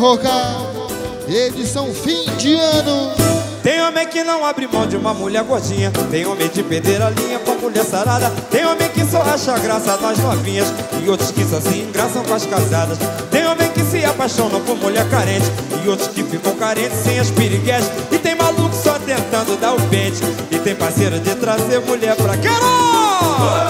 Roca, edição fim de ano. Tem homem que não abre mão de uma mulher gordinha, tem homem de perder a linha com a mulher sarada, tem homem que só acha graça das novinhas e outros que só se engraçam com as casadas. Tem homem que se apaixonam por mulher carente e outros que ficam carentes sem as piriguetes. E tem maluco só tentando dar o pente e tem parceiro de trazer mulher pra Queiroz.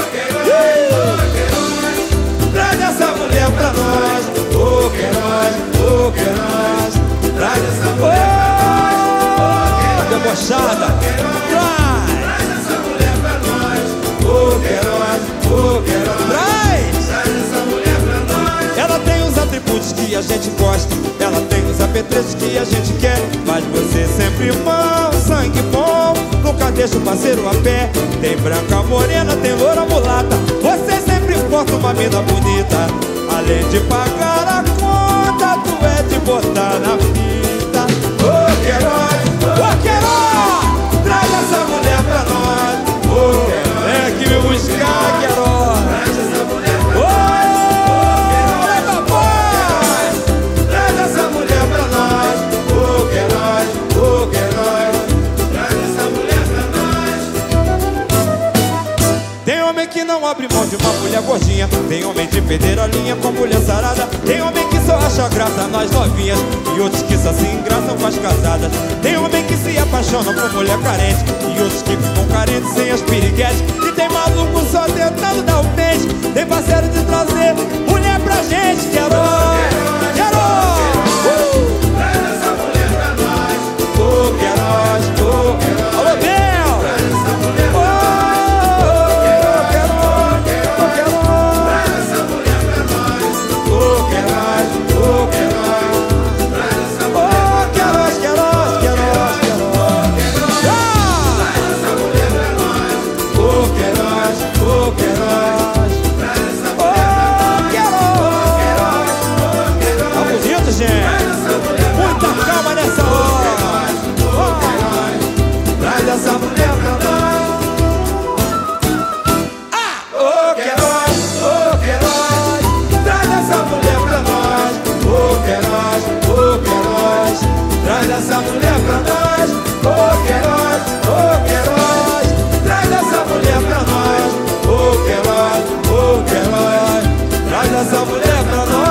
Traz essa mulher pra nós, ô Queiroz, ô Queiroz. Traz essa mulher pra nós, debochada, traz essa mulher pra nós, ô Queiroz, ô Queiroz. Traz essa mulher pra nós. Ela tem os atributos que a gente gosta, ela tem os apetrechos que a gente quer, mas você sempre irmão, sangue bom, nunca deixa o parceiro a pé. Tem branca morena, tem loura mulata, você sempre importa uma mina bonita. Além de pagar a conta, tu é de botar na fita. Ô Queiroz, ô Queiroz, traz essa mulher pra nós. Ô Queiroz, vem aqui me buscar, Queiroz. Traz essa mulher pra nós. Ô Queiroz, traz essa mulher pra nós. Ô Queiroz, ô Queiroz, traz essa mulher pra nós. Tem homem que não abre mão de uma mulher gordinha, tem homem de perder a linha com a mulher sarada, tem homem que só acha graça nas novinhas e outros que só se engraçam com as casadas. Tem homem que se apaixona por mulher carente e outros que ficam carentes sem as piriguetes. E tem maluco só tentando dar o pente, tem parceiro de trazer mulher pra gente. Queiroz, Queiroz, traz essa mulher pra nós. Ô Queiroz, ô Queiroz. Alô, Bel, traz essa mulher pra nós. Muita calma nessa hora. Traz essa mulher pra nós. Ô Queiroz, ô Queiroz, traz essa mulher pra nós. Ô Queiroz, ô Queiroz, traz essa mulher pra nós. Ô Queiroz, ô Queiroz, traz essa mulher pra nós. Ô Queiroz, ô Queiroz, traz essa mulher pra nós.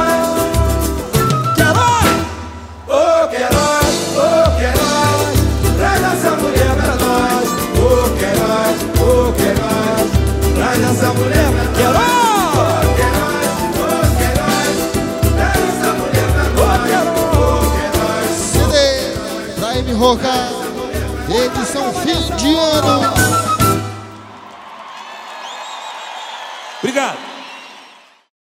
Essa mulher pra Queiroz, Queiroz, traz essa mulher pra nós. CD Prime Roca, edição fim de ano.